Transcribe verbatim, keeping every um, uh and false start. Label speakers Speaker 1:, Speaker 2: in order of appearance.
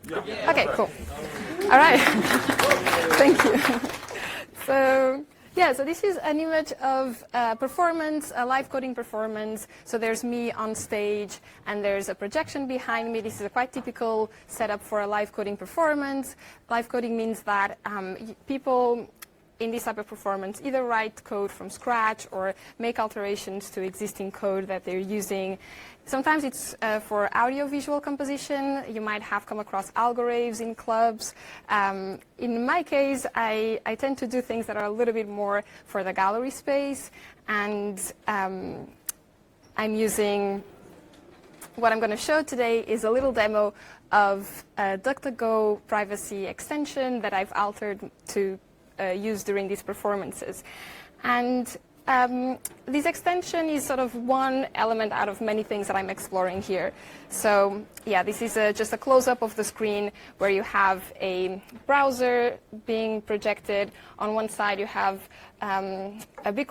Speaker 1: Yeah. Okay, cool. All right. Thank you. So, yeah, so this is an image of uh, performance, a live coding performance. So there's me on stage, and there's a projection behind me. This is a quite typical setup for a live coding performance. Live coding means that um, people in this type of performance either write code from scratch or make alterations to existing code that they're using. Sometimes it's uh, for audio-visual composition. You might have come across algorithms in clubs. Um, in my case, I, I tend to do things that are a little bit more for the gallery space, and um, I'm using, what I'm going to show today is a little demo of a DuckDuckGo privacy extension that I've altered to Uh, used during these performances. And um, this extension is sort of one element out of many things that I'm exploring here. So yeah, this is a, just a close-up of the screen where you have a browser being projected. On one side you have um, a big